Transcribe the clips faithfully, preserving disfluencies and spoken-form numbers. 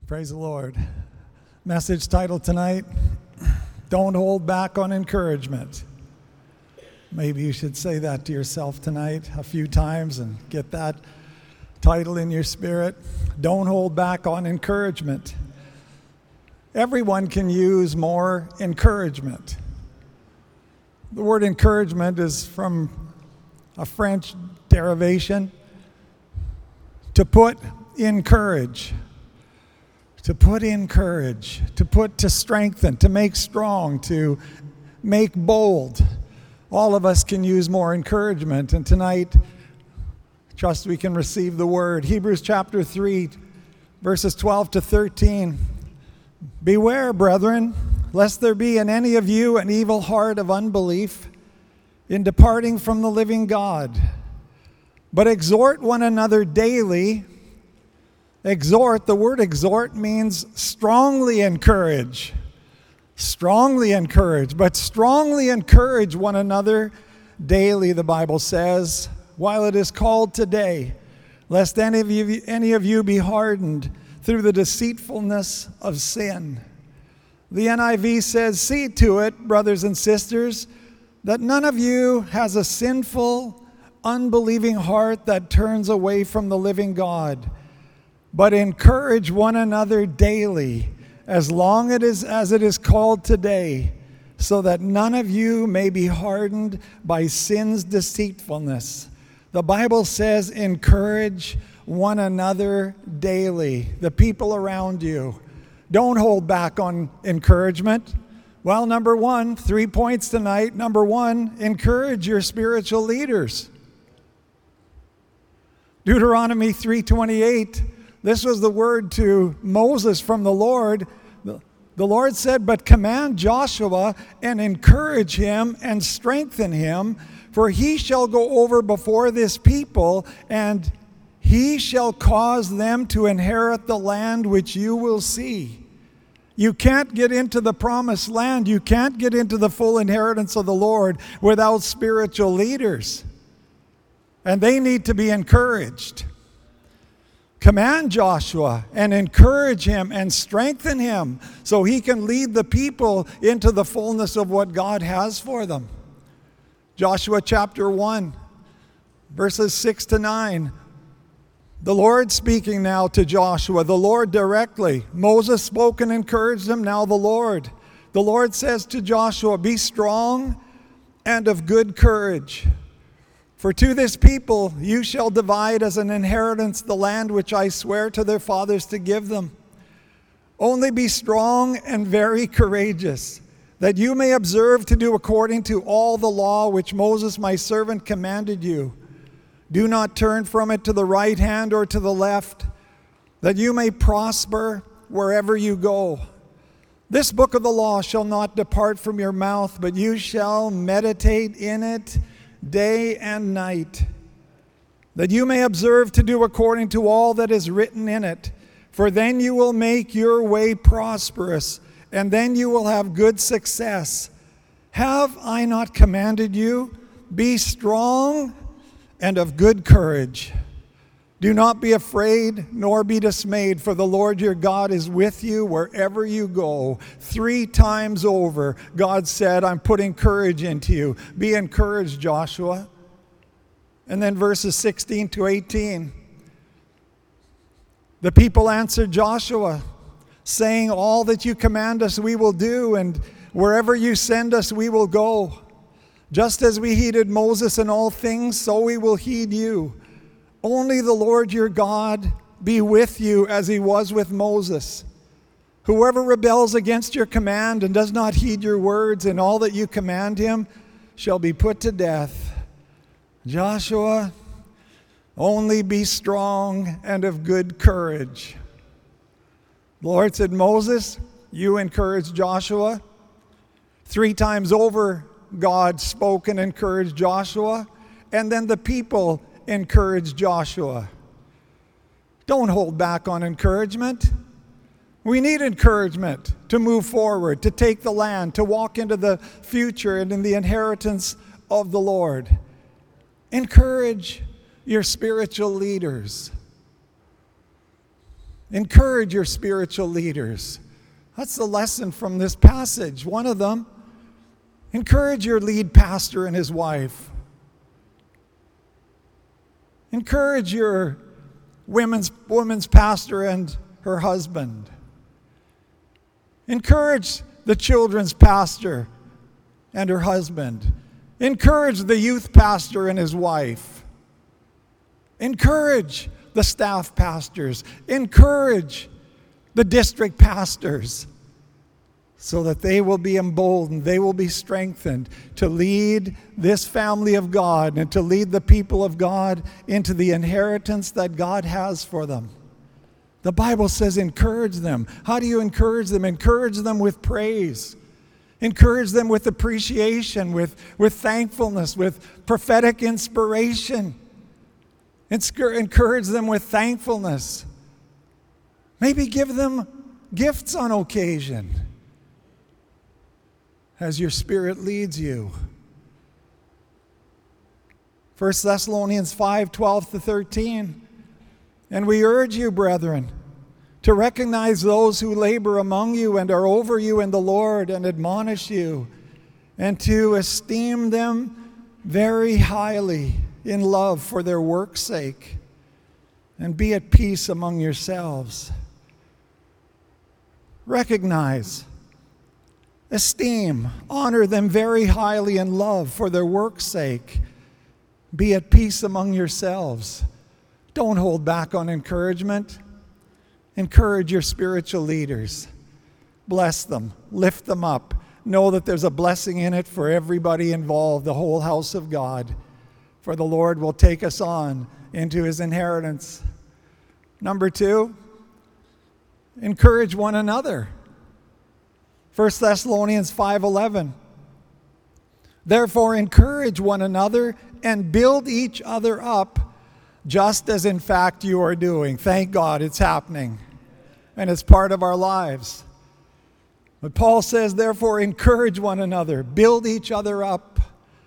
Praise the Lord. Message title tonight, Don't Hold Back on Encouragement. Maybe you should say that to yourself tonight a few times and get that title in your spirit. Don't hold back on encouragement. Everyone can use more encouragement. The word encouragement is from a French derivation, to put in courage. To put in courage, to put to strengthen, to make strong, to make bold. All of us can use more encouragement, and tonight, trust we can receive the word. Hebrews chapter three, verses twelve to thirteen. Beware, brethren, lest there be in any of you an evil heart of unbelief in departing from the living God. But exhort one another daily. Exhort, the word exhort means strongly encourage. Strongly encourage, but strongly encourage one another daily, the Bible says, while it is called today, lest any of you, any of you be hardened through the deceitfulness of sin. The N I V says, see to it, brothers and sisters, that none of you has a sinful, unbelieving heart that turns away from the living God. But encourage one another daily, as long it is, as it is called today, so that none of you may be hardened by sin's deceitfulness. The Bible says encourage one another daily, the people around you. Don't hold back on encouragement. Well, number one, three points tonight. Number one, encourage your spiritual leaders. Deuteronomy three twenty-eight. This was the word to Moses from the Lord. The Lord said, but command Joshua and encourage him and strengthen him, for he shall go over before this people, and he shall cause them to inherit the land which you will see. You can't get into the promised land. You can't get into the full inheritance of the Lord without spiritual leaders. And they need to be encouraged. Command Joshua and encourage him and strengthen him so he can lead the people into the fullness of what God has for them. Joshua chapter one, verses six to nine. The Lord speaking now to Joshua, the Lord directly. Moses spoke and encouraged him, now the Lord. The Lord says to Joshua, be strong and of good courage. For to this people you shall divide as an inheritance the land which I swear to their fathers to give them. Only be strong and very courageous, that you may observe to do according to all the law which Moses my servant commanded you. Do not turn from it to the right hand or to the left, that you may prosper wherever you go. This book of the law shall not depart from your mouth, but you shall meditate in it day and night, that you may observe to do according to all that is written in it. For then you will make your way prosperous, and then you will have good success. Have I not commanded you? Be strong and of good courage. Do not be afraid, nor be dismayed, for the Lord your God is with you wherever you go. Three times over, God said, I'm putting courage into you. Be encouraged, Joshua. And then verses sixteen to eighteen. The people answered Joshua, saying, all that you command us we will do, and wherever you send us we will go. Just as we heeded Moses in all things, so we will heed you. Only the Lord your God be with you as he was with Moses. Whoever rebels against your command and does not heed your words and all that you command him shall be put to death. Joshua, only be strong and of good courage. The Lord said, Moses, you encourage Joshua. Three times over, God spoke and encouraged Joshua, and then the people encourage Joshua. Don't hold back on encouragement. We need encouragement to move forward, to take the land, to walk into the future and in the inheritance of the Lord. Encourage your spiritual leaders. Encourage your spiritual leaders. That's the lesson from this passage. One of them, encourage your lead pastor and his wife. Encourage your women's, women's pastor and her husband. Encourage the children's pastor and her husband. Encourage the youth pastor and his wife. Encourage the staff pastors. Encourage the district pastors so that they will be emboldened, they will be strengthened to lead this family of God and to lead the people of God into the inheritance that God has for them. The Bible says encourage them. How do you encourage them? Encourage them with praise. Encourage them with appreciation, with, with thankfulness, with prophetic inspiration. Encourage them with thankfulness. Maybe give them gifts on occasion as your Spirit leads you. First Thessalonians five, twelve to thirteen. And we urge you, brethren, to recognize those who labor among you and are over you in the Lord and admonish you, and to esteem them very highly in love for their work's sake, and be at peace among yourselves. Recognize, esteem, honor them very highly in love for their work's sake. Be at peace among yourselves. Don't hold back on encouragement. Encourage your spiritual leaders. Bless them. Lift them up. Know that there's a blessing in it for everybody involved, the whole house of God. For the Lord will take us on into his inheritance. Number two, encourage one another. First Thessalonians five eleven. Therefore encourage one another and build each other up, just as in fact you are doing. Thank God it's happening. And it's part of our lives. But Paul says, therefore encourage one another, build each other up.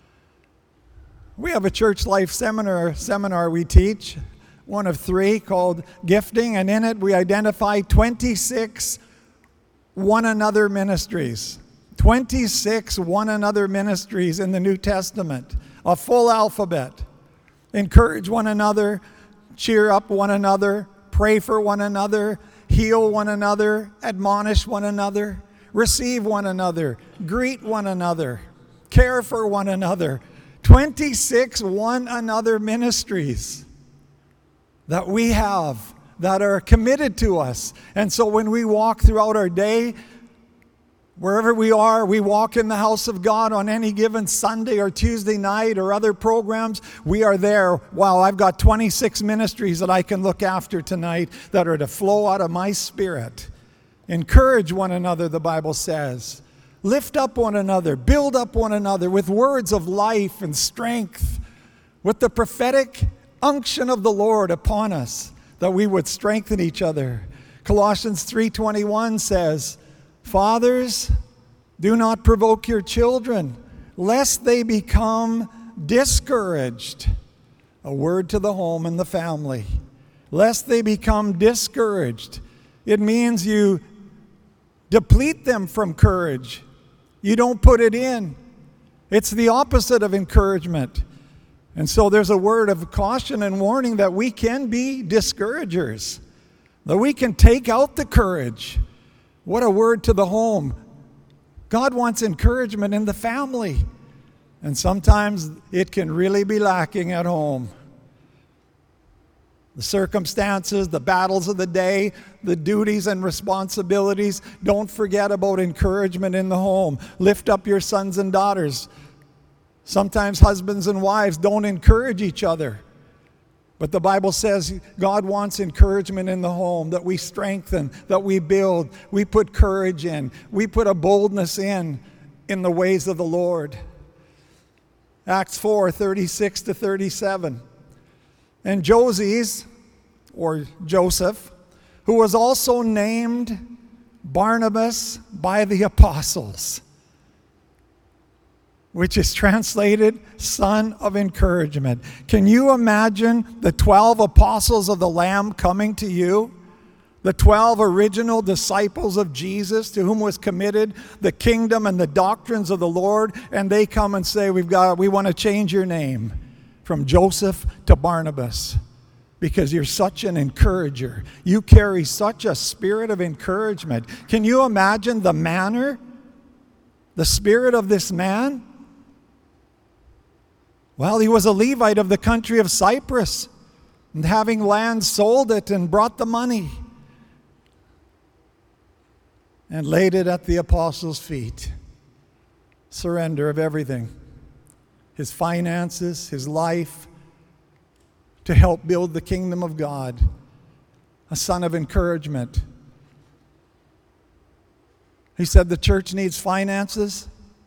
We have a church life seminar, seminar we teach, one of three, called Gifting, and in it we identify twenty-six one another ministries. twenty-six one another ministries in the New Testament, a full alphabet. Encourage one another, cheer up one another, pray for one another, heal one another, admonish one another, receive one another, greet one another, care for one another. twenty-six one another ministries that we have that are committed to us. And so when we walk throughout our day, wherever we are, we walk in the house of God on any given Sunday or Tuesday night or other programs, we are there. Wow, I've got twenty-six ministries that I can look after tonight that are to flow out of my spirit. Encourage one another, the Bible says. Lift up one another, build up one another with words of life and strength, with the prophetic unction of the Lord upon us, that we would strengthen each other. Colossians three twenty-one says, fathers, do not provoke your children, lest they become discouraged. A word to the home and the family. Lest they become discouraged. It means you deplete them from courage. You don't put it in. It's the opposite of encouragement. And so there's a word of caution and warning that we can be discouragers, that we can take out the courage. What a word to the home. God wants encouragement in the family. And sometimes it can really be lacking at home. The circumstances, the battles of the day, the duties and responsibilities. Don't forget about encouragement in the home. Lift up your sons and daughters. Sometimes husbands and wives don't encourage each other. But the Bible says God wants encouragement in the home, that we strengthen, that we build, we put courage in, we put a boldness in, in the ways of the Lord. Acts four, thirty-six to thirty-seven. And Joses, or Joseph, who was also named Barnabas by the apostles, which is translated son of encouragement. Can you imagine the twelve apostles of the Lamb coming to you The twelve original disciples of Jesus, to whom was committed the kingdom and the doctrines of the Lord, and they come and say, We've got, we want to change your name from Joseph to Barnabas, because you're such an encourager. You carry such a spirit of encouragement. Can you imagine the manner, the spirit of this man? Well, he was a Levite of the country of Cyprus, and having land, sold it and brought the money and laid it at the apostles' feet. Surrender of everything. His finances, his life, to help build the kingdom of God. A son of encouragement. He said, the church needs finances.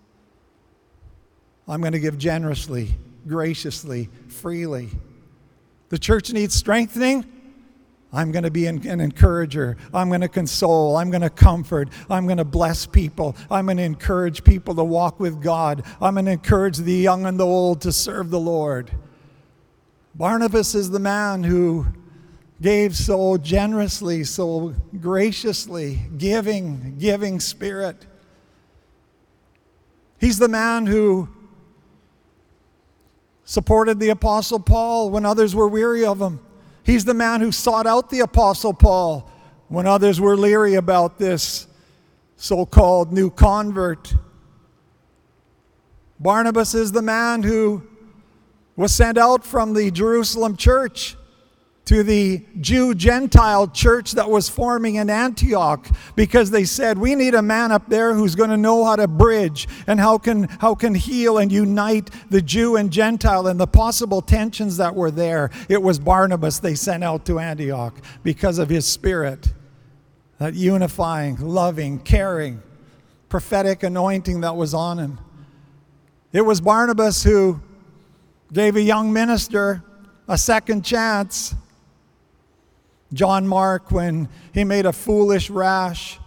I'm going to give generously, graciously, freely. The church needs strengthening. I'm going to be an, an encourager. I'm going to console. I'm going to comfort. I'm going to bless people. I'm going to encourage people to walk with God. I'm going to encourage the young and the old to serve the Lord. Barnabas is the man who gave so generously, so graciously, giving, giving spirit. He's the man who supported the Apostle Paul when others were weary of him. He's the man who sought out the Apostle Paul when others were leery about this so-called new convert. Barnabas is the man who was sent out from the Jerusalem church to the Jew-Gentile church that was forming in Antioch, because they said, we need a man up there who's going to know how to bridge and how can how can heal and unite the Jew and Gentile and the possible tensions that were there. It was Barnabas they sent out to Antioch because of his spirit, that unifying, loving, caring, prophetic anointing that was on him. It was Barnabas who gave a young minister a second chance. John Mark, when he made a foolish, rash,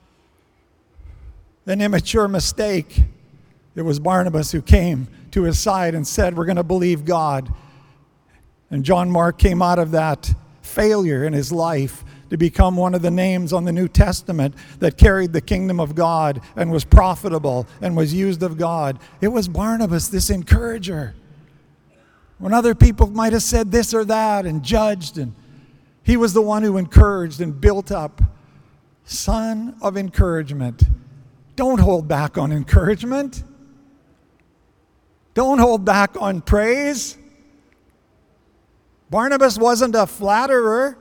an immature mistake, it was Barnabas who came to his side and said, we're going to believe God. And John Mark came out of that failure in his life to become one of the names on the New Testament that carried the kingdom of God and was profitable and was used of God. It was Barnabas, this encourager. When other people might have said this or that and judged, and he was the one who encouraged and built up. Son of encouragement. Don't hold back on encouragement. Don't hold back on praise. Barnabas wasn't a flatterer.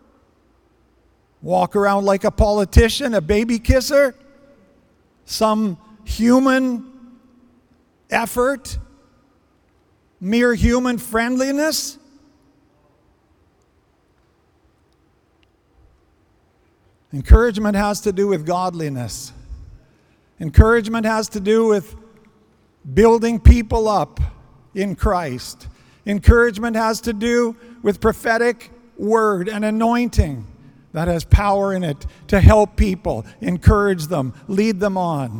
Walk around like a politician, a baby kisser. Some human effort. Mere human friendliness. Encouragement has to do with godliness. Encouragement has to do with building people up in Christ. Encouragement has to do with prophetic word and anointing that has power in it to help people, encourage them, lead them on.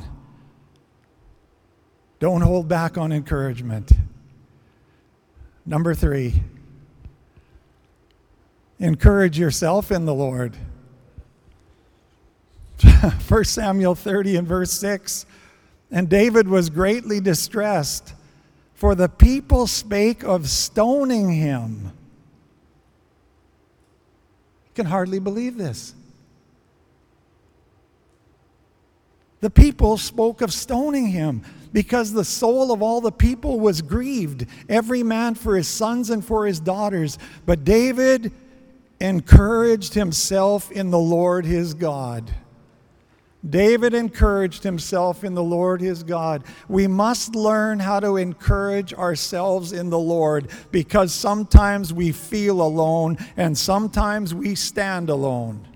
Don't hold back on encouragement. Number three, encourage yourself in the Lord. First Samuel thirty and verse six, and David was greatly distressed, for the people spake of stoning him. You can hardly believe this. The people spoke of stoning him because the soul of all the people was grieved, every man for his sons and for his daughters. But David encouraged himself in the Lord his God. David encouraged himself in the Lord his God. We must learn how to encourage ourselves in the Lord, because sometimes we feel alone and sometimes we stand alone.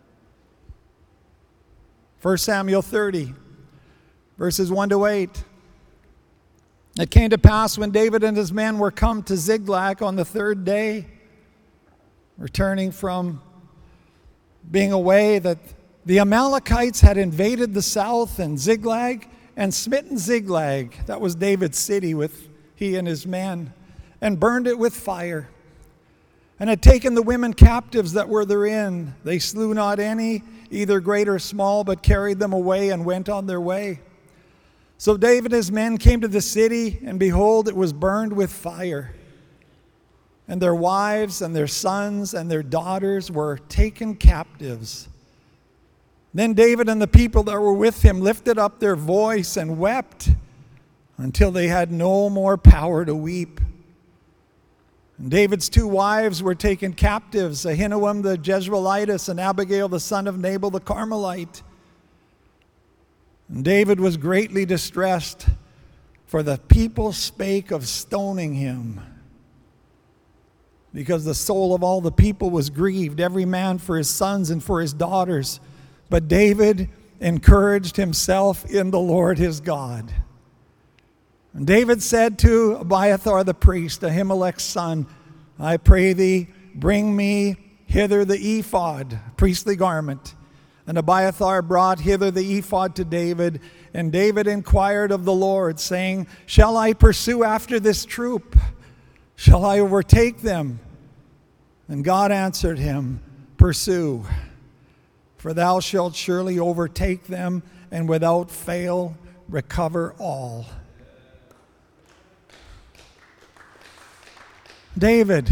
First Samuel thirty, verses one to eight. It came to pass when David and his men were come to Ziklag on the third day, returning from being away, that the Amalekites had invaded the south and Ziklag and smitten Ziklag, that was David's city, with he and his men, and burned it with fire. and had taken the women captives that were therein. They slew not any, either great or small, but carried them away and went on their way. So David and his men came to the city, and behold, it was burned with fire. And their wives and their sons and their daughters were taken captives. Then David and the people that were with him lifted up their voice and wept until they had no more power to weep. And David's two wives were taken captives, Ahinoam the Jezreelitess and Abigail the son of Nabal the Carmelite. And David was greatly distressed, for the people spake of stoning him, because the soul of all the people was grieved, every man for his sons and for his daughters. But David encouraged himself in the Lord his God. And David said to Abiathar the priest, Ahimelech's son, I pray thee, bring me hither the ephod, priestly garment. And Abiathar brought hither the ephod to David, and David inquired of the Lord, saying, Shall I pursue after this troop? Shall I overtake them? And God answered him, Pursue, for thou shalt surely overtake them, and without fail recover all. David,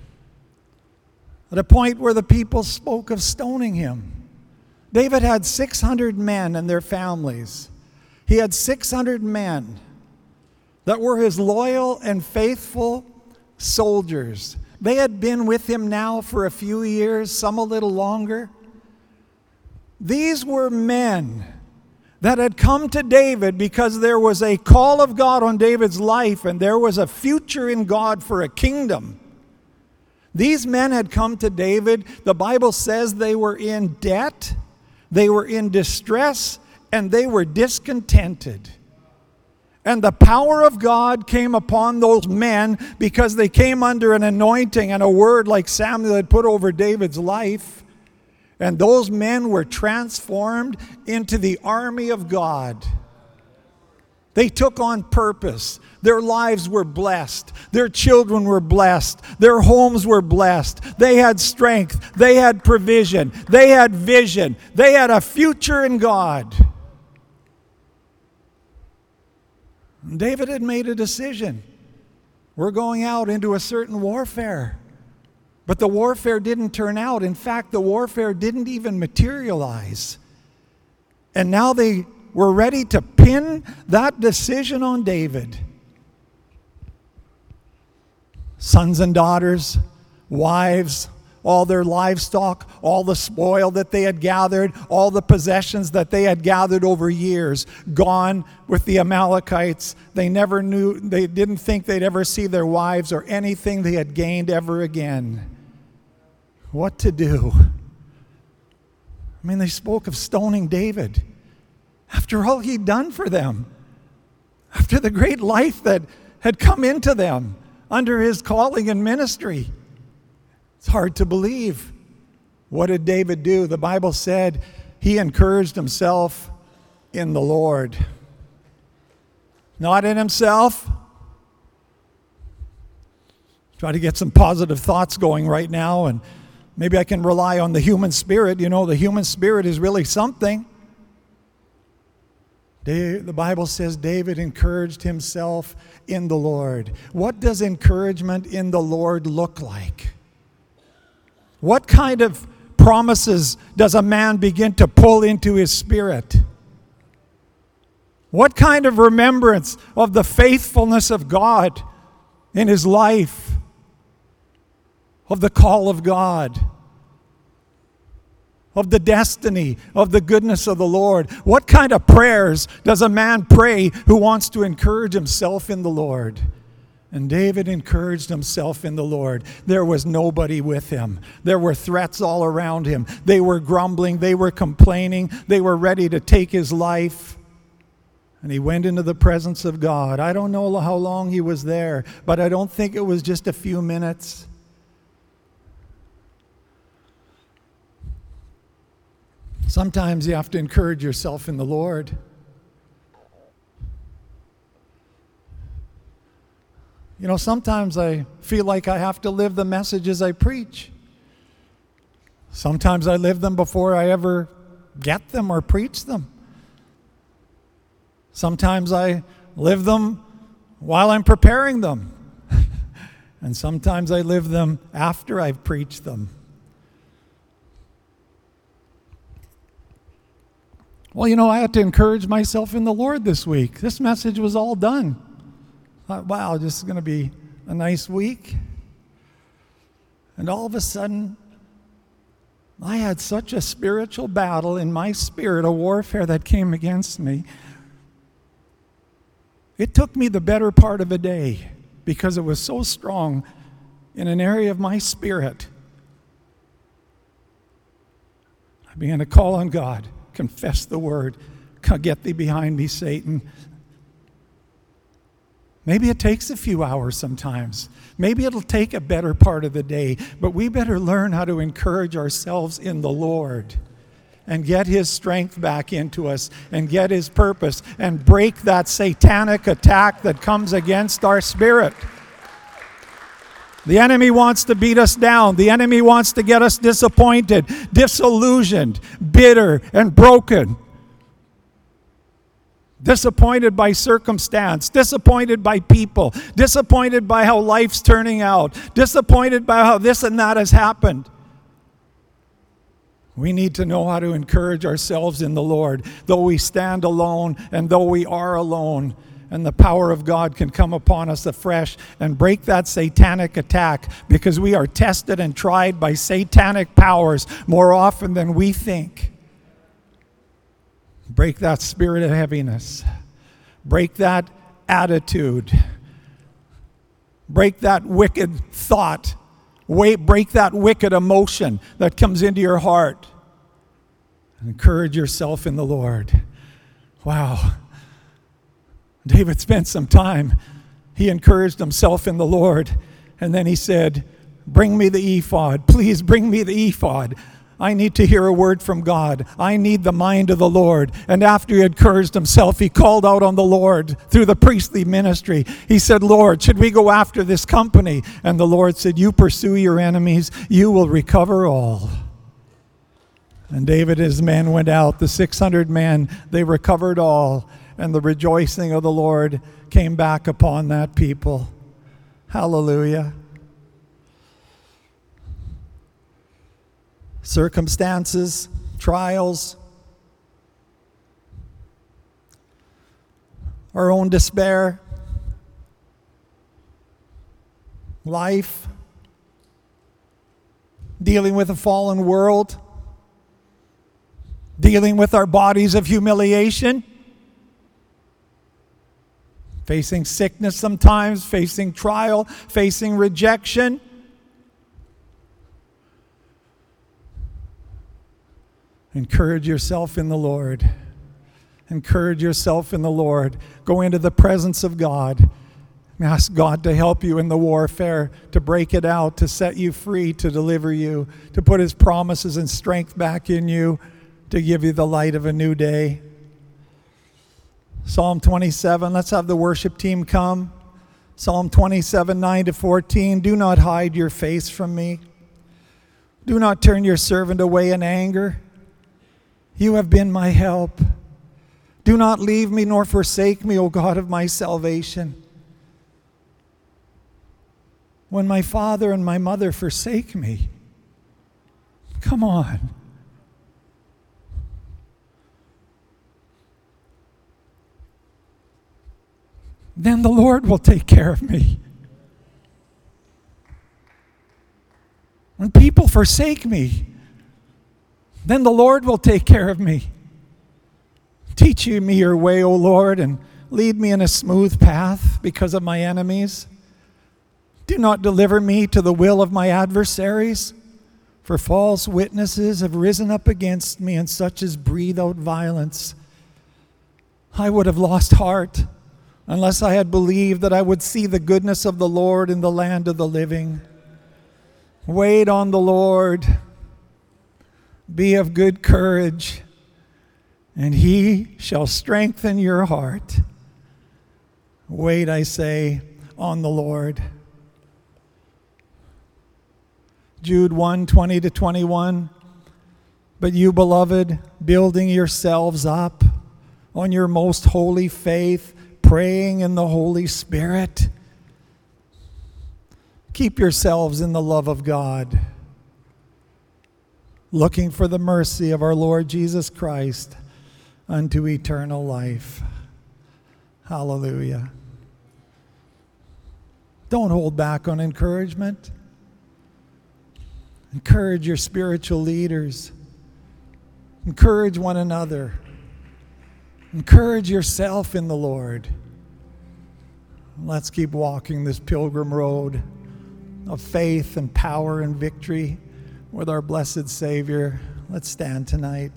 at a point where the people spoke of stoning him. David had six hundred men and their families. He had six hundred men that were his loyal and faithful soldiers. They had been with him now for a few years, some a little longer. These were men that had come to David because there was a call of God on David's life, and there was a future in God for a kingdom. These men had come to David. The Bible says they were in debt, they were in distress, and they were discontented. And the power of God came upon those men because they came under an anointing and a word like Samuel had put over David's life. And those men were transformed into the army of God. They took on purpose. Their lives were blessed. Their children were blessed. Their homes were blessed. They had strength. They had provision. They had vision. They had a future in God. And David had made a decision. We're going out into a certain warfare. But the warfare didn't turn out. In fact, the warfare didn't even materialize. And now they were ready to pin that decision on David. Sons and daughters, wives, all their livestock, all the spoil that they had gathered, all the possessions that they had gathered over years, gone with the Amalekites. They never knew, they didn't think they'd ever see their wives or anything they had gained ever again. What to do? I mean, they spoke of stoning David. After all he'd done for them, after the great life that had come into them under his calling and ministry. It's hard to believe. What did David do? The Bible said he encouraged himself in the Lord. Not in himself. Try to get some positive thoughts going right now, and maybe I can rely on the human spirit. You know, the human spirit is really something. The Bible says David encouraged himself in the Lord. What does encouragement in the Lord look like? What kind of promises does a man begin to pull into his spirit? What kind of remembrance of the faithfulness of God in his life? Of the call of God? Of the destiny, of the goodness of the Lord? What kind of prayers does a man pray who wants to encourage himself in the Lord? And David encouraged himself in the Lord. There was nobody with him. There were threats all around him. They were grumbling. They were complaining. They were ready to take his life. And he went into the presence of God. I don't know how long he was there, but I don't think it was just a few minutes. Sometimes you have to encourage yourself in the Lord. You know, sometimes I feel like I have to live the messages I preach. Sometimes I live them before I ever get them or preach them. Sometimes I live them while I'm preparing them. And sometimes I live them after I've preached them. Well, you know, I had to encourage myself in the Lord this week. This message was all done. I thought, wow, this is going to be a nice week. And all of a sudden, I had such a spiritual battle in my spirit, a warfare that came against me. It took me the better part of a day because it was so strong in an area of my spirit. I began to call on God, confess the word, get thee behind me, Satan. Maybe it takes a few hours sometimes. Maybe it'll take a better part of the day, but we better learn how to encourage ourselves in the Lord and get His strength back into us and get His purpose and break that satanic attack that comes against our spirit. The enemy wants to beat us down. The enemy wants to get us disappointed, disillusioned, bitter, and broken. Disappointed by circumstance, disappointed by people, disappointed by how life's turning out, disappointed by how this and that has happened. We need to know how to encourage ourselves in the Lord, though we stand alone and though we are alone, and the power of God can come upon us afresh and break that satanic attack, because we are tested and tried by satanic powers more often than we think. Break that spirit of heaviness. Break that attitude. Break that wicked thought. Wait, break that wicked emotion that comes into your heart. Encourage yourself in the Lord. Wow. David spent some time. He encouraged himself in the Lord. And then he said, bring me the ephod. Please bring me the ephod. I need to hear a word from God. I need the mind of the Lord. And after he encouraged himself, he called out on the Lord through the priestly ministry. He said, Lord, should we go after this company? And the Lord said, you pursue your enemies, you will recover all. And David and his men went out, the six hundred men, they recovered all. And the rejoicing of the Lord came back upon that people. Hallelujah. Circumstances, trials, our own despair, life, dealing with a fallen world, dealing with our bodies of humiliation, facing sickness sometimes, facing trial, facing rejection. Encourage yourself in the Lord. Encourage yourself in the Lord. Go into the presence of God. Ask God to help you in the warfare, to break it out, to set you free, to deliver you, to put His promises and strength back in you, to give you the light of a new day. Psalm twenty-seven, let's have the worship team come. Psalm twenty-seven, nine to fourteen, do not hide your face from me. Do not turn your servant away in anger. You have been my help. Do not leave me nor forsake me, O God of my salvation. When my father and my mother forsake me, come on. Then the Lord will take care of me. When people forsake me, then the Lord will take care of me. Teach me your way, O Lord, and lead me in a smooth path because of my enemies. Do not deliver me to the will of my adversaries, for false witnesses have risen up against me, and such as breathe out violence. I would have lost heart unless I had believed that I would see the goodness of the Lord in the land of the living. Wait on the Lord. Be of good courage, and He shall strengthen your heart. Wait, I say, on the Lord. Jude one, twenty to twenty-one. But you, beloved, building yourselves up on your most holy faith, praying in the Holy Spirit. Keep yourselves in the love of God, looking for the mercy of our Lord Jesus Christ unto eternal life. Hallelujah. Don't hold back on encouragement. Encourage your spiritual leaders. Encourage one another. Encourage yourself in the Lord. Let's keep walking this pilgrim road of faith and power and victory with our blessed Savior. Let's stand tonight.